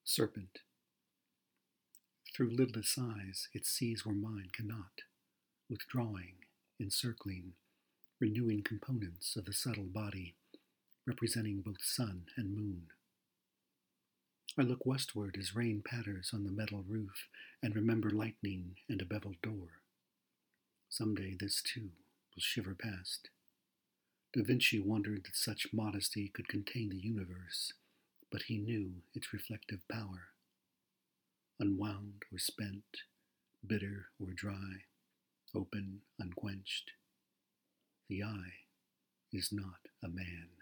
Serpent. Through lidless eyes it sees where mine cannot, withdrawing, encircling, renewing components of the subtle body, representing both sun and moon. I look westward as rain patters on the metal roof and remember lightning and a beveled door. Someday this too will shiver past. Da Vinci wondered that such modesty could contain the universe, but he knew its reflective power. Unwound or spent, bitter or dry, open, unquenched, the eye is not a man.